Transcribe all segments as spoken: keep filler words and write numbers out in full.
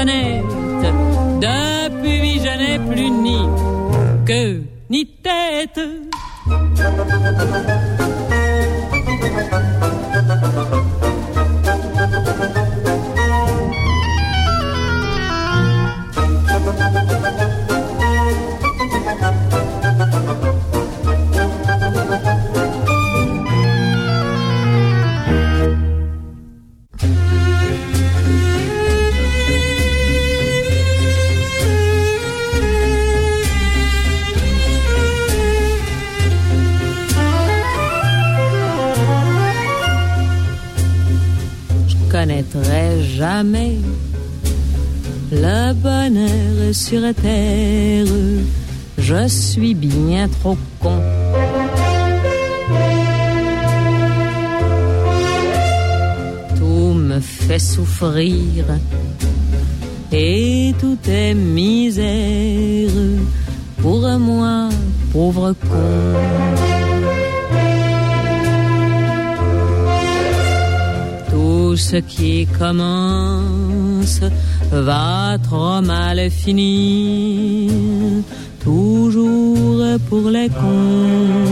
sonnette. Depuis je n'ai plus ni queue ni tête. Je connaîtrai jamais le bonheur sur terre. Je suis bien trop con. Tout me fait souffrir et tout est misère pour moi, pauvre con. Tout ce qui commence va trop mal finir, toujours pour les cons.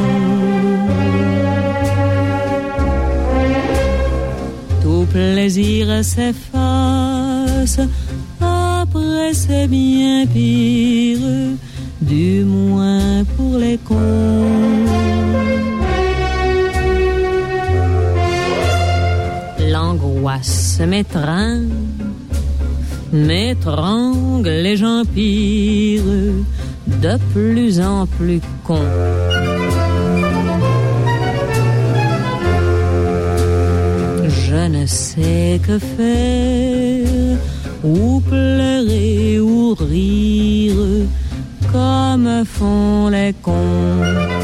Tout plaisir s'efface, après c'est bien pire, du moins pour les cons. L'angoisse m'étreint, m'étrangle et j'empire, de plus en plus con. Je ne sais que faire, ou pleurer ou rire, comme font les cons.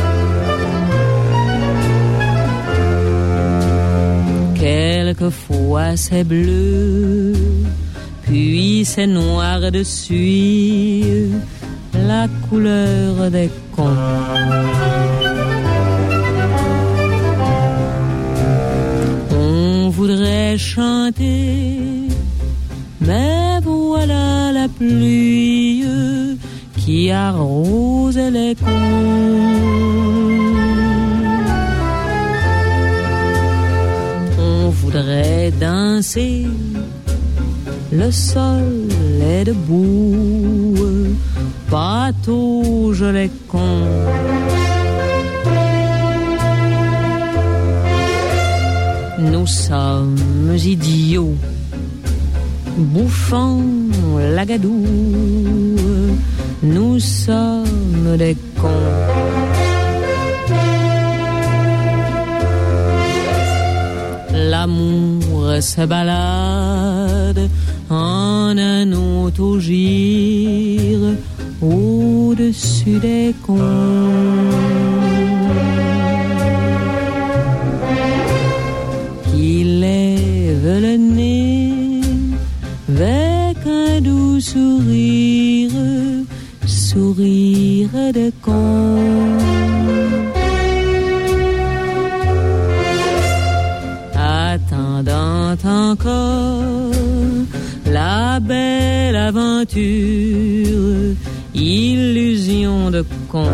Quelquefois c'est bleu, puis c'est noir dessus, la couleur des cons. On voudrait chanter, mais voilà la pluie qui arrose les cons. On voudrait danser, le sol est debout, patauge les cons. Nous sommes idiots, bouffons la gadoue, nous sommes des cons. L'amour se balade en un autogire au-dessus des cons. Il lève le nez avec un doux sourire, sourire de con. Attendant encore la belle aventure, illusion de con.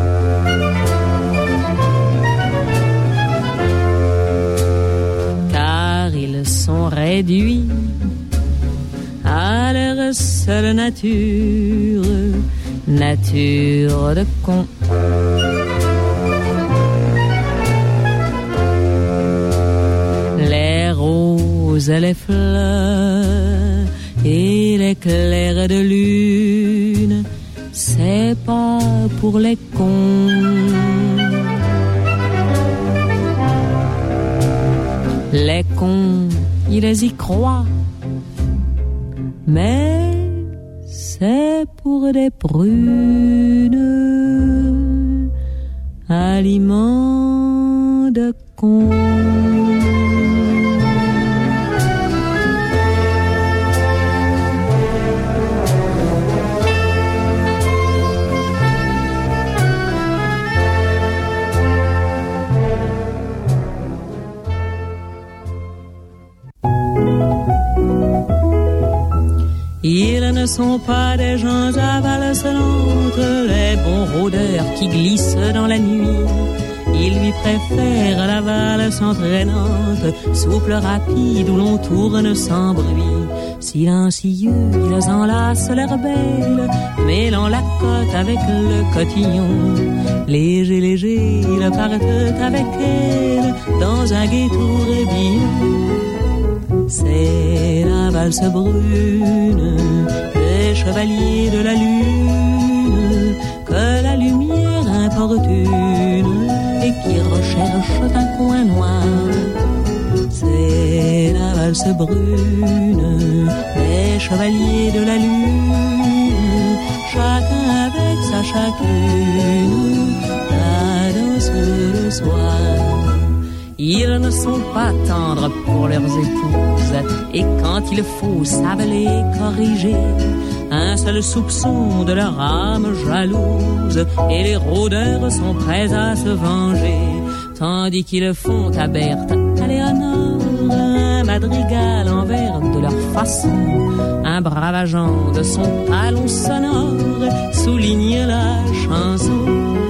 Car ils sont réduits à leur seule nature, nature de con. Les roses et les fleurs et les clairs de lune, c'est pas pour les cons. Les cons, ils y croient, mais c'est pour des prunes, aliments de cons. Ils ne sont pas des gens à valse lente, les bons rôdeurs qui glissent dans la nuit. Ils lui préfèrent la valse entraînante, souple, rapide, où l'on tourne sans bruit. Silencieux, ils enlacent l'air belle, mêlant la côte avec le cotillon. Léger, léger, ils partent avec elle dans un gai tourbillon. C'est la valse brune des chevaliers de la lune que la lumière importune et qui recherche un coin noir. C'est la valse brune des chevaliers de la lune, chacun avec sa chacune, la danse le soir. Ils ne sont pas tendres pour leurs épouses, et quand il faut savent les corriger. Un seul soupçon de leur âme jalouse, et les rôdeurs sont prêts à se venger. Tandis qu'ils font à Berthe, à Léonore, un madrigal en vers de leur façon. Un brave agent de son talon sonore souligne la chanson.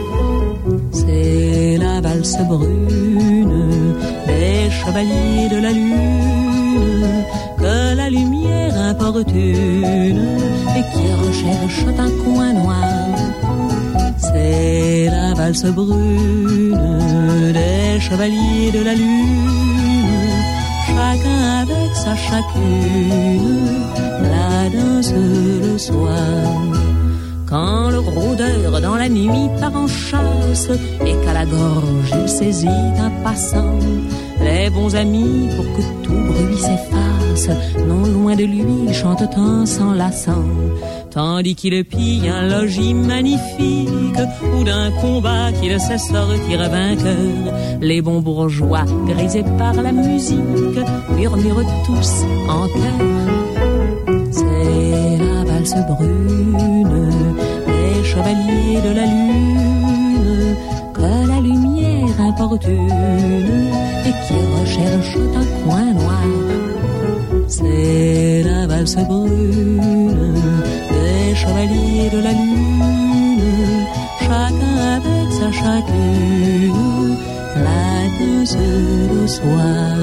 C'est la valse brune des chevaliers de la lune que la lumière importune et qui recherche un coin noir. C'est la valse brune des chevaliers de la lune, chacun avec sa chacune, la danse le soir. Quand le rôdeur dans la nuit part en chasse et qu'à la gorge il saisit un passant, les bons amis, pour que tout bruit s'efface, non loin de lui, ils chantent en s'enlaçant. Tandis qu'il pille un logis magnifique ou d'un combat qu'il sait sortir vainqueur, les bons bourgeois, grisés par la musique, murmurent tous en chœur. C'est la valse brune des chevaliers de la lune que la lumière importune et qui recherche un coin noir. C'est la valse brune des chevaliers de la lune, chacun avec sa chacune, la danse le soir.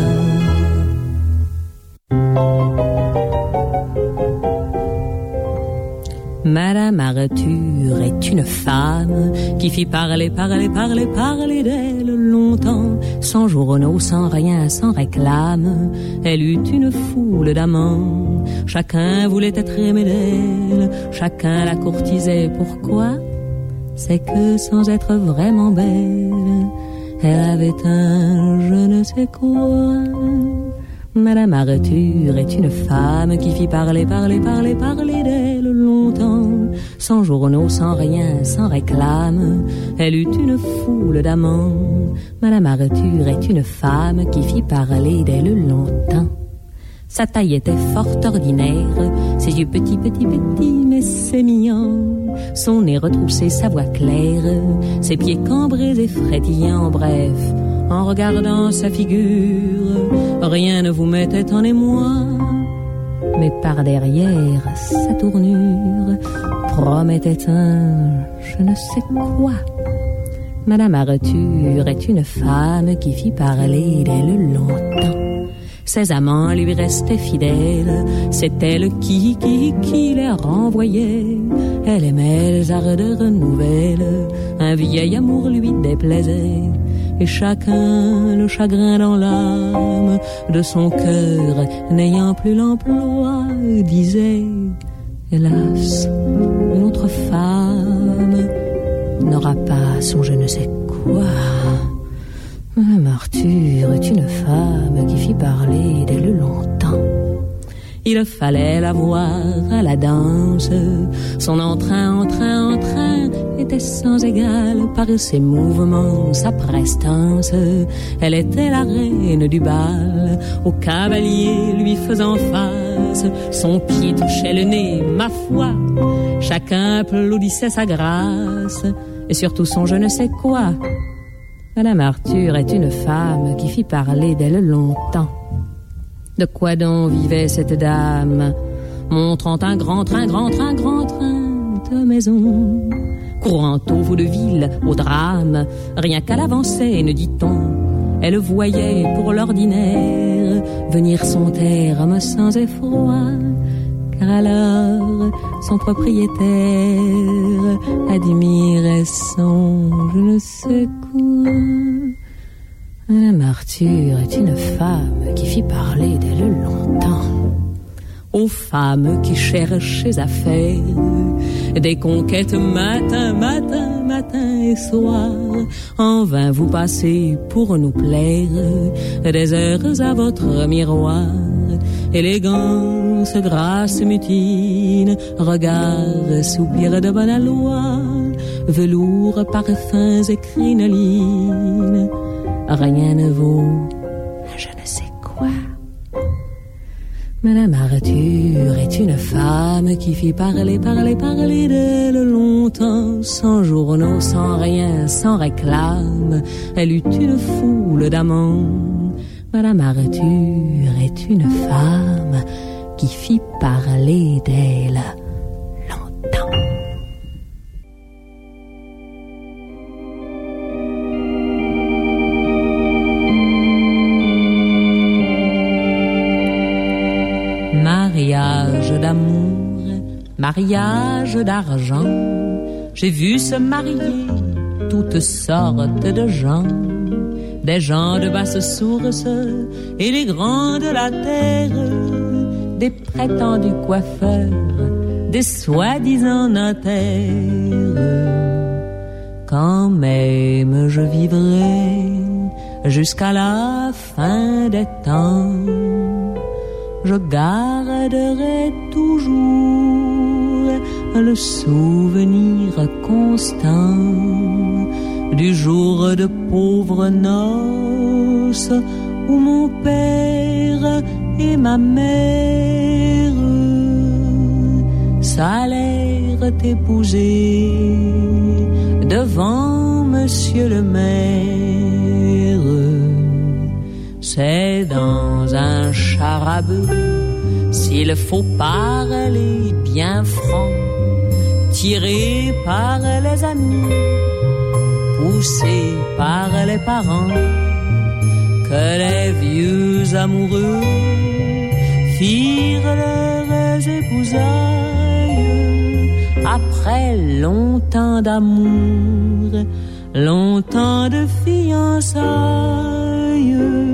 Madame Arthur est une femme qui fit parler, parler, parler, parler d'elle longtemps, sans journaux, sans rien, sans réclame. Elle eut une foule d'amants, chacun voulait être aimé d'elle, chacun la courtisait. Pourquoi? C'est que sans être vraiment belle, elle avait un je ne sais quoi. Madame Arthur est une femme qui fit parler, parler, parler, parler d'elle longtemps, sans journaux, sans rien, sans réclame. Elle eut une foule d'amants. Madame Arthur est une femme qui fit parler d'elle longtemps. Sa taille était fort ordinaire, ses yeux petits, petits, petits, mais sémillants, son nez retroussé, sa voix claire, ses pieds cambrés et frétillants. Bref, en regardant sa figure, rien ne vous mettait en émoi, mais par derrière, sa tournure promettait un je ne sais quoi. Madame Arthur est une femme qui fit parler d'elle longtemps. Ses amants lui restaient fidèles, c'est elle qui, qui, qui les renvoyait. Elle aimait les ardeurs nouvelles, un vieil amour lui déplaisait. Et chacun, le chagrin dans l'âme de son cœur, n'ayant plus l'emploi, disait hélas, une autre femme n'aura pas son je ne sais quoi. Madame Arthur est une femme qui fit parler d'elle longtemps. Il fallait la voir à la danse, son entrain, entrain, entrain était sans égal par ses mouvements, sa prestance. Elle était la reine du bal, au cavalier lui faisant face, son pied touchait le nez, ma foi, chacun applaudissait sa grâce, et surtout son je ne sais quoi. Madame Arthur est une femme qui fit parler d'elle longtemps. De quoi donc vivait cette dame? montrant un grand train, grand train, grand train de maison. Courant au vaudeville, au drame, rien qu'à l'avant-scène, dit-on, elle voyait pour l'ordinaire venir son terme sans effroi. Car alors son propriétaire admirait son je ne sais quoi. Madame Arthur est une femme qui fit parler d'elle longtemps aux femmes qui cherchaient à faire des conquêtes matin, matin, matin et soir. En vain vous passez pour nous plaire des heures à votre miroir. Élégance, grâce mutine, regard, soupir de bonne aloi, velours, parfums et crinolines, rien ne vaut je ne sais quoi. Madame Arthur est une femme qui fit parler, parler, parler d'elle longtemps, sans journaux, sans rien, sans réclame. Elle eut une foule d'amants. Madame Arthur est une femme qui fit parler d'elle longtemps. Mariage d'amour, mariage d'argent, j'ai vu se marier toutes sortes de gens. Des gens de basse source et les grands de la terre, des prétendus coiffeurs, des soi-disant notaires. Quand même je vivrai jusqu'à la fin des temps, je garderai toujours le souvenir constant du jour de pauvres noces où mon père et ma mère s'allèrent épouser devant monsieur le maire. C'est dans un char à bœuf, s'il faut parler bien franc, tiré par les amis, poussé par les parents, que les vieux amoureux firent leurs épousailles après longtemps d'amour, longtemps de fiançailles.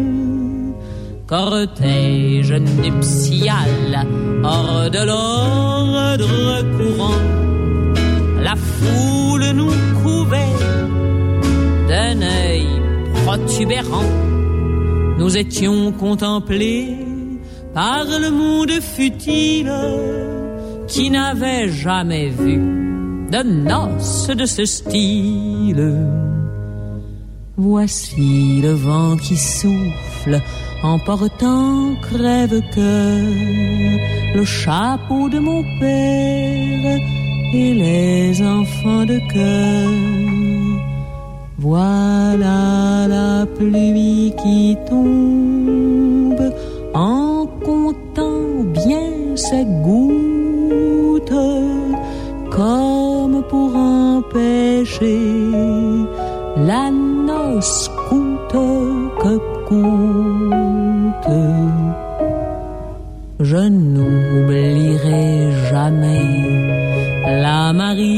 Cortège nuptial hors de l'ordre courant, la foule nous couvait d'un œil protubérant. Nous étions contemplés par le monde futile qui n'avait jamais vu de noces de ce style. Voici le vent qui souffle, emportant crève-cœur le chapeau de mon père et les enfants de cœur. Voilà la pluie qui tombe en comptant bien ses gouttes, comme pour empêcher la noce coûte que coûte. Je n'oublierai jamais la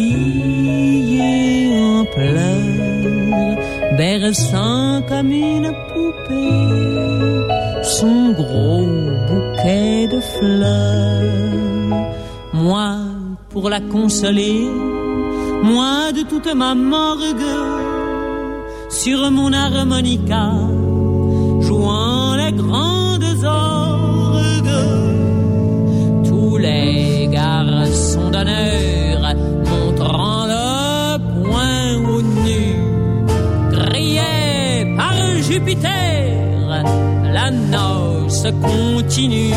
mariée en pleurs, berçant comme une poupée son gros bouquet de fleurs. Moi, pour la consoler, moi de toute ma morgue, sur mon harmonica, jouant les grandes orgues, tous les garçons d'honneur montrant le poing au nu, criaient par Jupiter, la noce continue.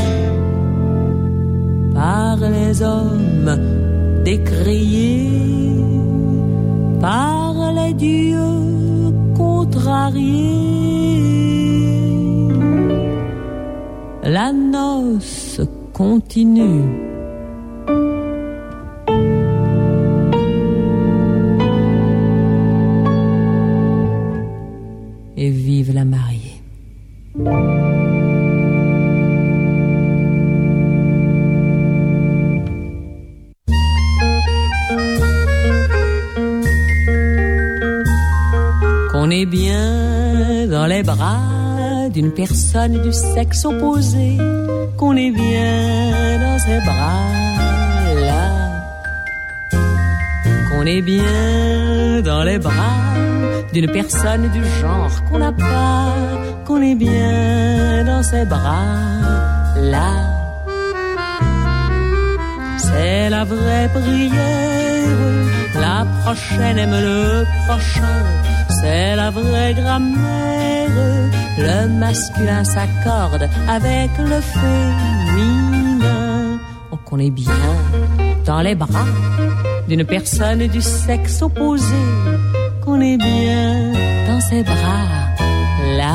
Par les hommes décriés, par les dieux contrariés, la noce continue est bien dans les bras d'une personne du sexe opposé, qu'on est bien dans ses bras-là, qu'on est bien dans les bras d'une personne du genre qu'on n'a pas, qu'on est bien dans ses bras-là. C'est la vraie prière, la prochaine aime le prochain, c'est la vraie grammaire, le masculin s'accorde avec le féminin. Oh, qu'on est bien dans les bras d'une personne du sexe opposé, qu'on est bien dans ses bras-là,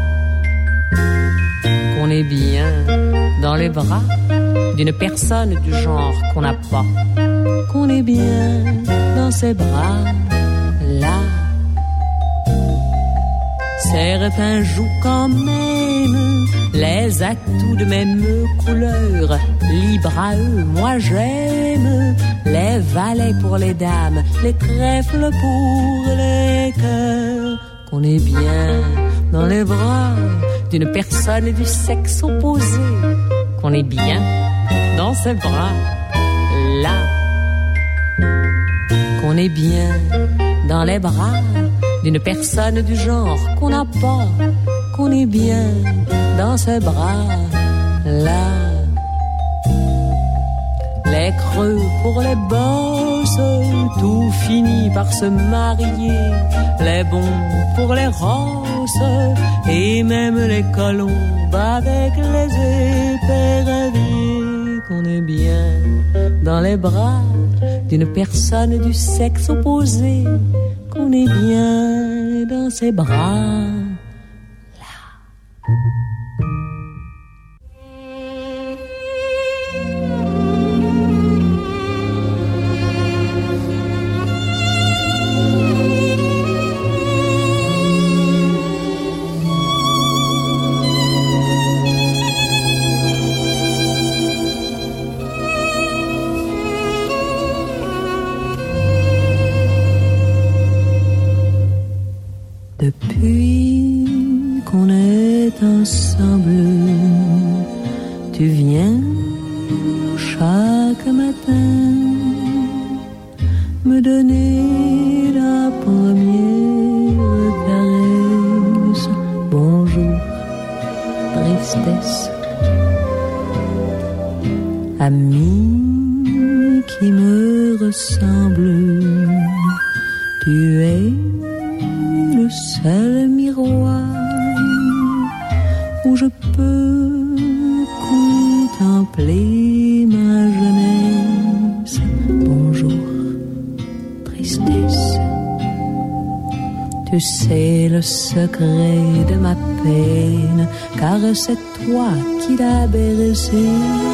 qu'on est bien dans les bras d'une personne du genre qu'on n'a pas, qu'on est bien dans ses bras-là. Certains jouent quand même les atouts de même couleur, libre à eux, moi j'aime les valets pour les dames, les trèfles pour les cœurs, qu'on est bien dans les bras d'une personne du sexe opposé, qu'on est bien dans ses bras là, qu'on est bien dans les bras d'une personne du genre qu'on n'a pas, qu'on est bien dans ses bras là. Les creux pour les bosses, tout finit par se marier, les bons pour les rosses, et même les colombes avec les éperviers, qu'on est bien dans les bras d'une personne du sexe opposé, qu'on est bien dans ses bras là. Depuis qu'on est ensemble, tu viens chaque matin me donner la première caresse. Bonjour, tristesse, ami qui me ressemble, tu es le seul miroir où je peux contempler ma jeunesse. Bonjour, tristesse, tu sais le secret de ma peine, car c'est toi qui l'as bercé.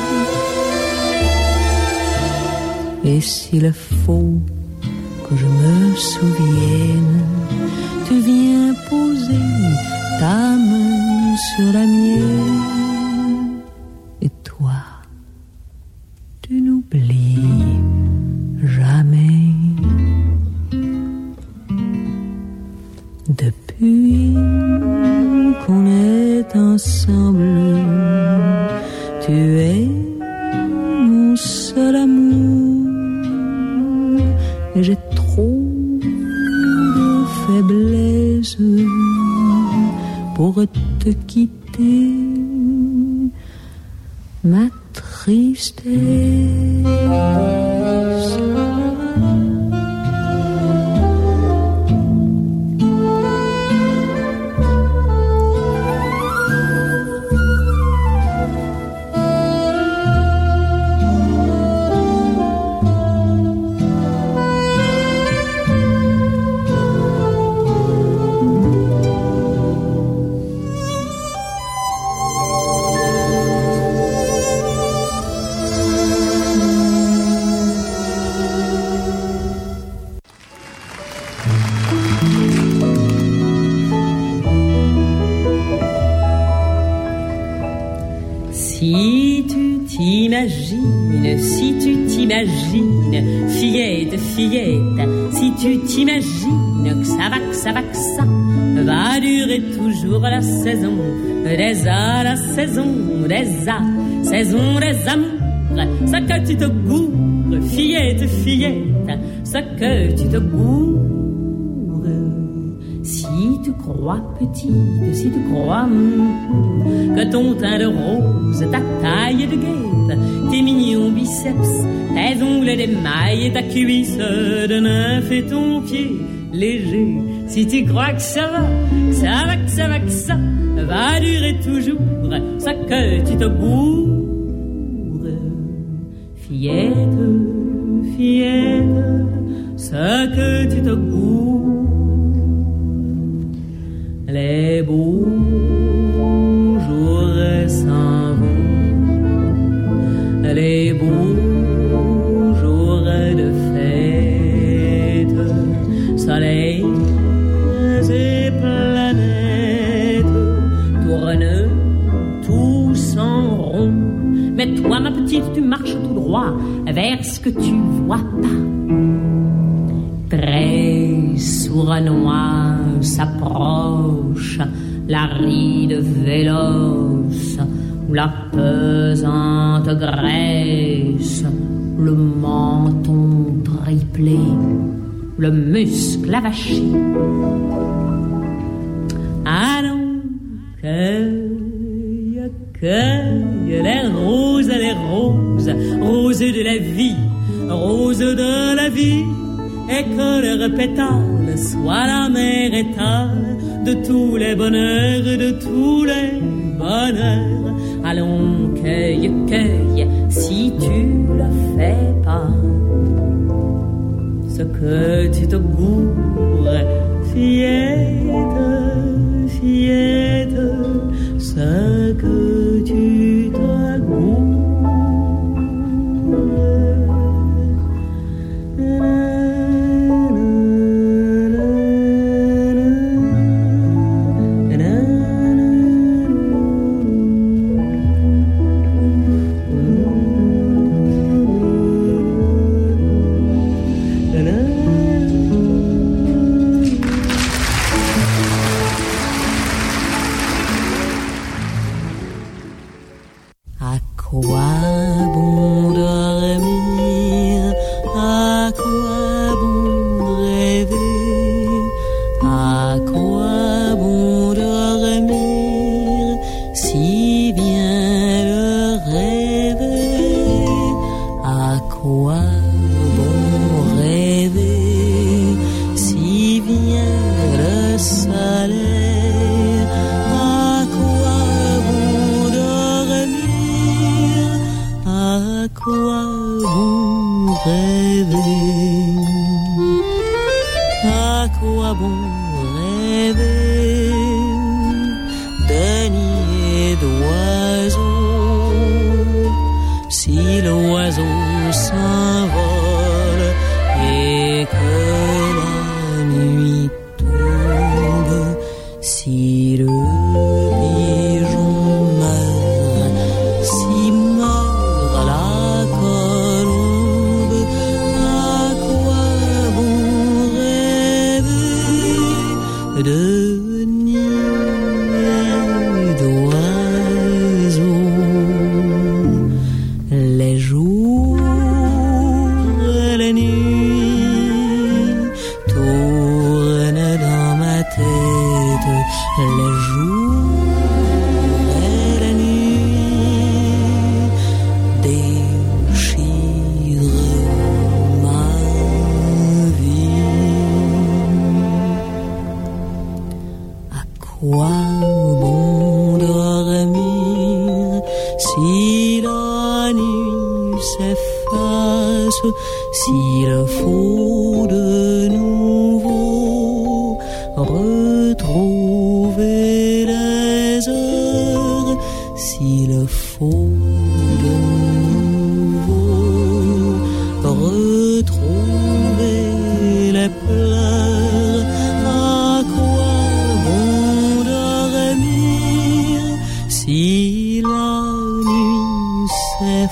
Et s'il faut que je me souvienne, tu viens poser ta main sur la mienne, et toi, tu n'oublies jamais. Depuis qu'on est ensemble, tu es mon seul amour, et j'ai trop faiblesse pour te quitter, ma tristesse. t'imagines, si tu t'imagines, fillette, fillette, si tu t'imagines que ça va, que ça va, que ça va durer toujours la saison des a, la saison des a, saison des amours, ce que tu te gourres, fillette, fillette, ce que tu te gourres. Si tu crois petite, si tu crois mm, que ton teint de rose, ta taille de guêpe, tes mignons biceps, tes ongles d'émail et ta cuisse de nymphe et ton pied léger, si tu crois que ça va, que ça va, que ça va, que ça va durer toujours, ce que tu te bourres, fillette, fillette, ce que tu te bourres. Les beaux jours s'en vont, les beaux jours de fête, soleil et planètes tournent tous en rond. Mais toi, ma petite, tu marches tout droit vers ce que tu vois pas. Très sournois s'approche la ride véloce où la pesante graisse, le menton triplé, le muscle avaché. Allons, cueille, cueille les roses, les roses, roses de la vie, roses de la vie. Et que leur pétale soit la mère étale de tous les bonheurs, de tous les bonheurs. Allons, cueille, cueille, si tu le fais pas, ce que tu te gourres, fillette, fillette, ce que tu te gourres.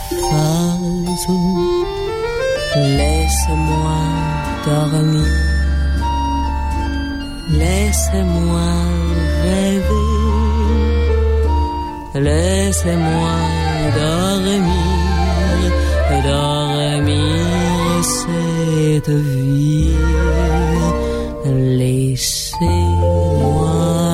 face. Laisse-moi dormir, laissez-moi rêver, laissez-moi dormir, dormir cette vie, laissez-moi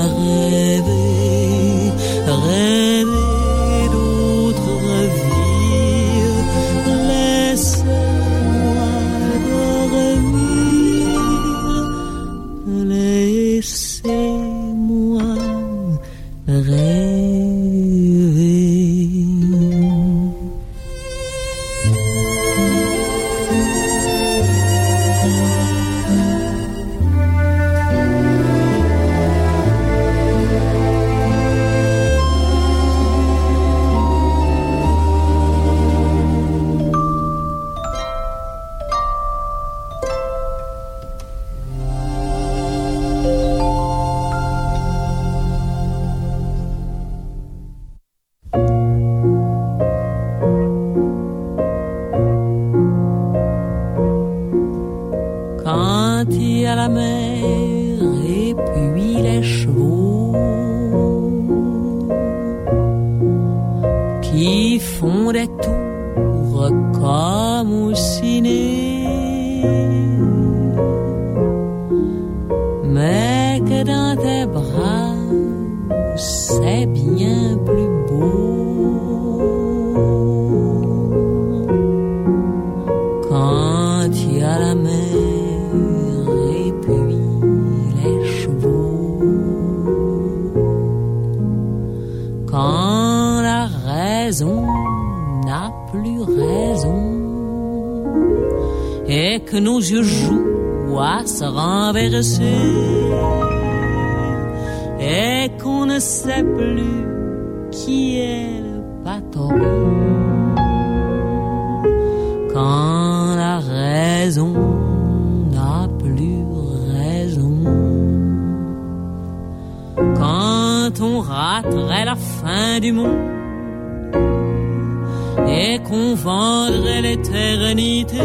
rêver, rêver d'autres vies, laissez-moi dormir, laissez-moi rêver. Quand il y a la mer et puis les chevaux qui font des tours comme au ciné, mais que dans tes bras c'est bien plus beau. Quand il y a la mer quand la raison n'a plus raison et que nos yeux jouent à se renverser et qu'on ne sait plus qui est le patron, quand la raison n'a plus raison, quand on raterait la fin du monde et qu'on vendrait l'éternité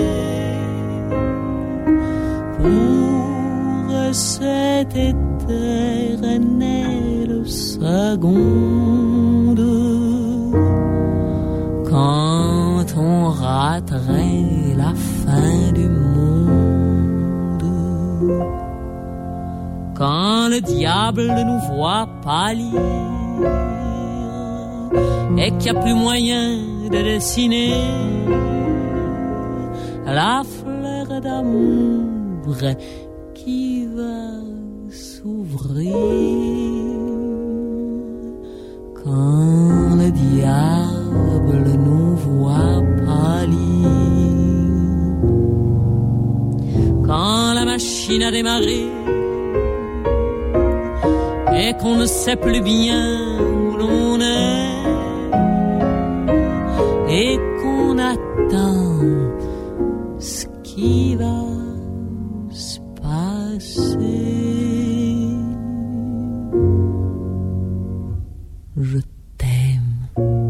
pour cette éternelle seconde, quand on raterait la fin du monde, quand le diable nous voit pâlir et qu'il n'y a plus moyen de dessiner la fleur d'amour qui va s'ouvrir, quand le diable nous voit pâlir, quand la machine a démarré et qu'on ne sait plus bien où l'on est et qu'on attend ce qui va se passer. Je t'aime.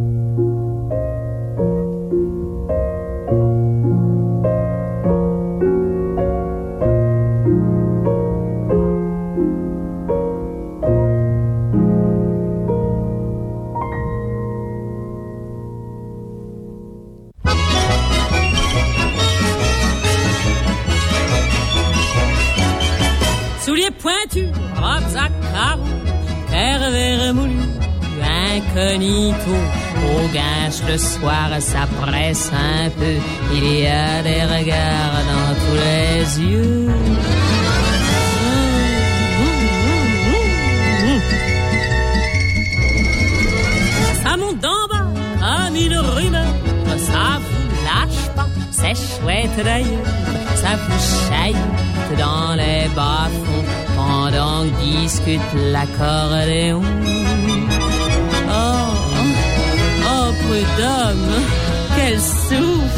Souliers pointus, robes à carreaux, terre vert moulu, incognito, au guinche le soir, ça presse un peu, il y a des regards dans tous les yeux. Ça monte d'en bas comme une rumeur, ça vous lâche pas, c'est chouette d'ailleurs, ça vous chaillite dans les bas-fonds pendant que discute l'accordéon. Oh, oh, prud'homme, quel souffle!